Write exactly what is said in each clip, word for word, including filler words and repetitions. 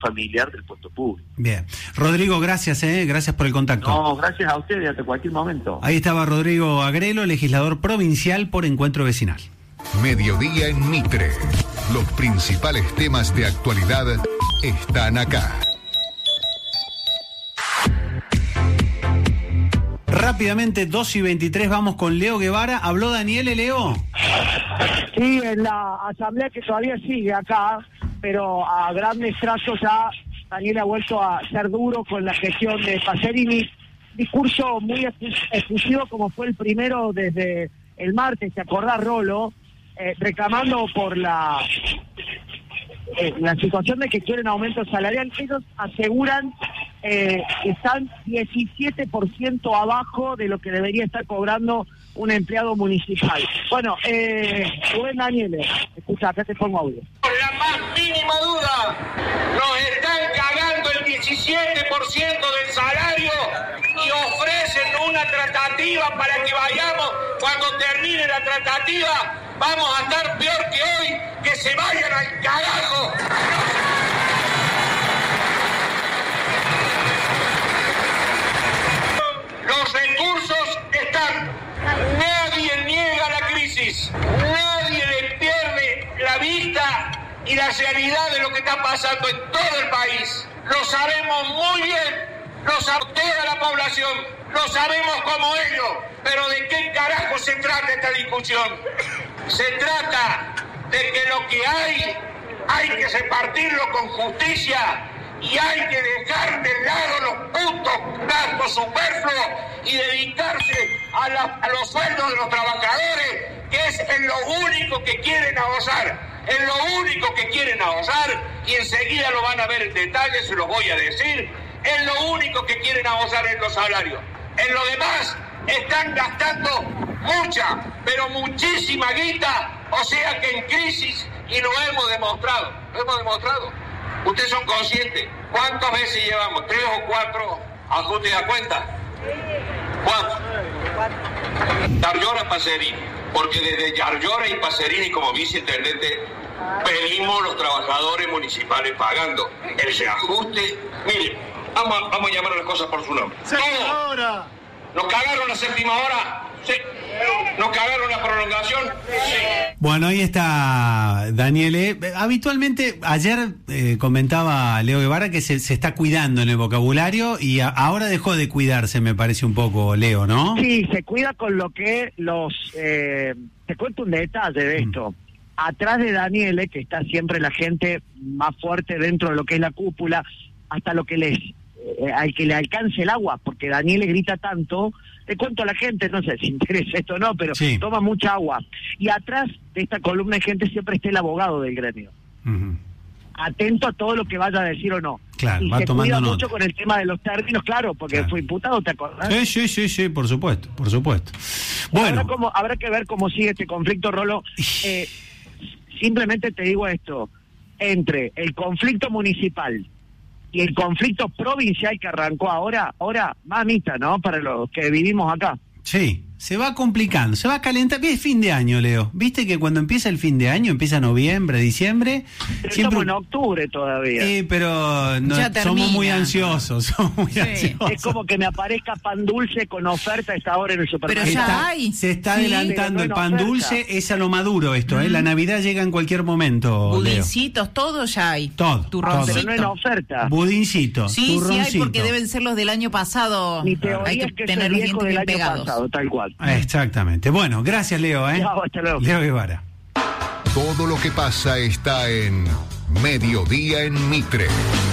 familiar del puesto público. Bien. Rodrigo, gracias, ¿eh? Gracias por el contacto. No, gracias a ustedes, hasta cualquier momento. Ahí estaba Rodrigo Agrelo, legislador provincial por Encuentro Vecinal. Mediodía en Mitre. Los principales temas de actualidad están acá. Rápidamente, dos y veintitrés, vamos con Leo Guevara. ¿Habló Daniele, Leo? Sí, en la asamblea que todavía sigue acá, pero a grandes trazos ya Daniel ha vuelto a ser duro con la gestión de Pacerini. Discurso muy efusivo como fue el primero desde el martes, ¿te acordás, Rolo? Eh, reclamando por la eh, la situación de que quieren aumento salarial. Ellos aseguran eh, que están diecisiete por ciento abajo de lo que debería estar cobrando un empleado municipal. Bueno, eh, Rubén Daniele, escucha, acá te pongo audio. Por la más mínima duda, nos están cagando el diecisiete por ciento del salario y ofrecen una tratativa para que vayamos, cuando termine la tratativa, vamos a estar peor que hoy, que se vayan al carajo. Los recursos están. Nadie niega la crisis, nadie le pierde la vista y la realidad de lo que está pasando en todo el país. Lo sabemos muy bien, lo sabe toda la población, lo sabemos como ellos, pero ¿de qué carajo se trata esta discusión? Se trata de que lo que hay, hay que repartirlo con justicia y hay que dejar de lado los puntos gastos superfluos y dedicarse a, la, a los sueldos de los trabajadores, que es en lo único que quieren ahorrar, en lo único que quieren ahorrar, y enseguida lo van a ver en detalle, se los voy a decir, en lo único que quieren ahorrar en los salarios. En lo demás están gastando mucha, pero muchísima guita, o sea que en crisis, y lo hemos demostrado, lo hemos demostrado. Ustedes son conscientes. ¿Cuántas veces llevamos? ¿Tres o cuatro ajustes a cuenta? ¿Cuántos? Yarlora Pacerini. Porque desde Yarlora y Pacerini como viceintendente venimos los trabajadores municipales pagando el reajuste. Mire, vamos a, vamos a llamar a las cosas por su nombre. ¡Séptima hora! ¿Nos cagaron la séptima hora? Sí. ¿Nos cagaron la prolongación? Sí. Bueno, ahí está Daniele. Habitualmente, ayer eh, comentaba Leo Guevara que se, se está cuidando en el vocabulario y a, ahora dejó de cuidarse, me parece un poco, Leo, ¿no? Sí, se cuida con lo que los... Eh, te cuento un detalle de esto. Mm. Atrás de Daniele, que está siempre la gente más fuerte dentro de lo que es la cúpula, hasta lo que les... Eh, al que le alcance el agua, porque Daniele grita tanto, te cuento a la gente, no sé si interesa esto o no, pero sí, toma mucha agua. Y atrás de esta columna de gente siempre está el abogado del gremio. Uh-huh. Atento a todo lo que vaya a decir o no. Claro, y va se tomando cuida nota. mucho con el tema de los términos, claro, porque claro, fue imputado, ¿te acordás? Sí, sí, sí, sí, por supuesto, por supuesto. Bueno. Habrá, como, habrá que ver cómo sigue este conflicto, Rolo. Eh, simplemente te digo esto, entre el conflicto municipal y el conflicto provincial que arrancó ahora, ahora, mamita, ¿no? Para los que vivimos acá. Sí, se va complicando, se va calentando. Es fin de año, Leo. Viste que cuando empieza el fin de año, empieza noviembre, diciembre. Pero siempre... estamos en octubre todavía. Sí, pero no, somos muy ansiosos. Somos muy sí. ansiosos. Es como que me aparezca pan dulce con oferta a esta hora en el supermercado. Pero ya está, hay. Se está sí, adelantando no el pan oferta. Dulce, es a lo maduro esto, ¿eh? Mm. La Navidad llega en cualquier momento. Budincitos, todo ya hay. Todo. Turroncito. Pero no en oferta. Budincito. Sí, sí hay, porque deben ser los del año pasado. Mi teoría hay que, es que tener los dientes bien pegados. Pasado, tal cual. Exactamente. Bueno, gracias, Leo, ¿eh? Chao, hasta luego. Leo Guevara. Todo lo que pasa está en Mediodía en Mitre.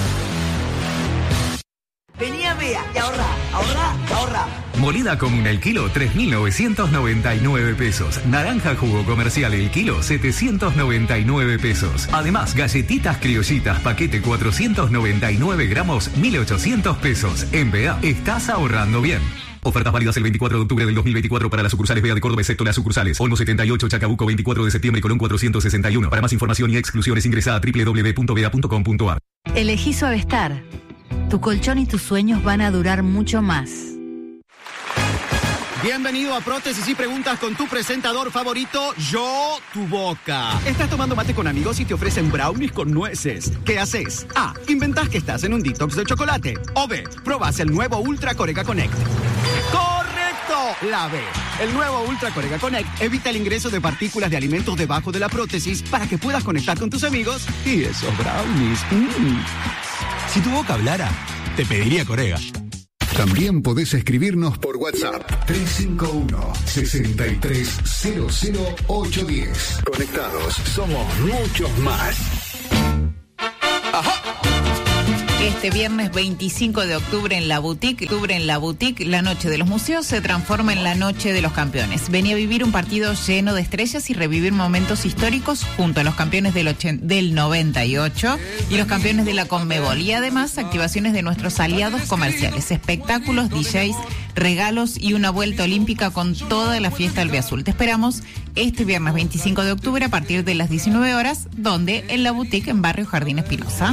Vení a Bea y ahorra, ahorra, ahorra. Molida común el kilo, tres mil novecientos noventa y nueve pesos. Naranja jugo comercial el kilo, setecientos noventa y nueve pesos. Además, galletitas criollitas paquete cuatrocientos noventa y nueve gramos, mil ochocientos pesos. En Bea, estás ahorrando bien. Ofertas válidas el veinticuatro de octubre del dos mil veinticuatro para las sucursales Bea de Córdoba, excepto las sucursales Olmo setenta y ocho, Chacabuco veinticuatro de septiembre y Colón cuatrocientos sesenta y uno. Para más información y exclusiones ingresa a doble u doble u doble u punto bea punto com punto a r. Elegí Suavestar. Tu colchón y tus sueños van a durar mucho más. Bienvenido a Prótesis y Preguntas con tu presentador favorito, Yo, tu boca. Estás tomando mate con amigos y te ofrecen brownies con nueces. ¿Qué haces? A. Inventás que estás en un detox de chocolate. O B. Probás el nuevo Ultra Corega Connect. ¡Correcto! La B. El nuevo Ultra Corega Connect evita el ingreso de partículas de alimentos debajo de la prótesis para que puedas conectar con tus amigos y esos brownies. Mm. Si tu boca hablara, te pediría Corega. También podés escribirnos por WhatsApp tres cinco uno, seis tres cero cero ocho uno cero. Conectados, somos muchos más. Ajá. Este viernes veinticinco de octubre en la boutique, octubre en la boutique, la noche de los museos se transforma en la noche de los campeones. Vení a vivir un partido lleno de estrellas y revivir momentos históricos junto a los campeones del, ochen, del noventa y ocho y los campeones de la Conmebol. Y además activaciones de nuestros aliados comerciales, espectáculos, D Js, regalos y una vuelta olímpica con toda la fiesta del Albiazul. Te esperamos este viernes veinticinco de octubre a partir de las diecinueve horas, donde en la boutique en Barrio Jardín Espinosa.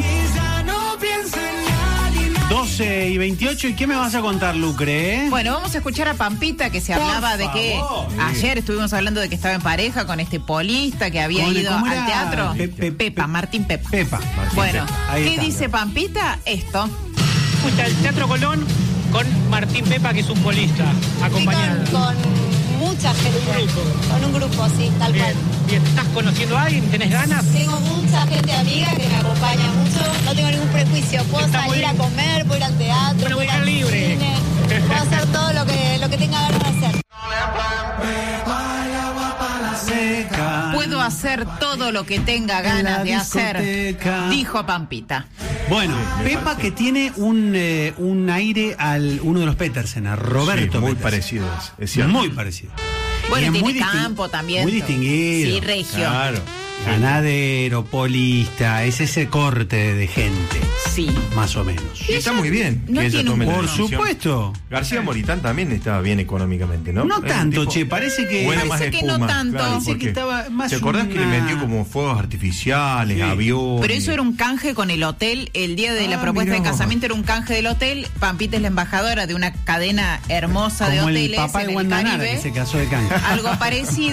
doce y veintiocho, ¿y qué me vas a contar, Lucre? Bueno, vamos a escuchar a Pampita, que se Por hablaba favor, de que bien. ayer estuvimos hablando de que estaba en pareja con este polista que había Con- ido ¿cómo al era? teatro. Pe- pe- Pepa, Martín Pepa. Pepa. Martín Bueno, Pepa. Ahí ¿qué está. dice Pampita? Esto. Escucha, el Teatro Colón con Martín Pepa, que es un polista, acompañado. Sí, con, con mucha gente. Con un grupo, sí, tal Bien, cual. bien. ¿Estás conociendo a alguien? ¿Tenés ganas? Tengo mucha gente amiga que me acompaña mucho. No tengo ningún prejuicio. Puedo Está muy salir a bien. comer, puedo ir al teatro, Una puedo ir mujer al libre. cine. Puedo hacer todo lo que, lo que tenga ganas de hacer. Puedo hacer todo lo que tenga En la ganas de hacer, discoteca. dijo Pampita. Bueno, Pepa que tiene un, eh, un aire al uno de los Petersen, a Roberto Sí, muy Petersen. parecido es, es cierto. Muy parecido. Bueno, Y es tiene muy distin- campo también. Muy distinguido. Sí, regio. Claro. Ganadero, polista, es ese corte de gente. Sí. Más o menos. Y está muy bien. no que ella tiene un- tome la Por decisión. supuesto. García Moritán también estaba bien económicamente, ¿no? No Es un tanto, tipo- che, parece que- Buena Parece más que no espuma, tanto. claro, Parece que porque- estaba más ¿Te acordás que le una- metió como fuegos artificiales, Sí. aviones? Pero eso era un canje con el hotel. El día de la Ah, propuesta mirá de vos. casamiento era un canje del hotel. Pampita es la embajadora de una cadena hermosa de Como el hoteles papá en de el Wanda Nara, Caribe. que se casó de canje. Algo parecido.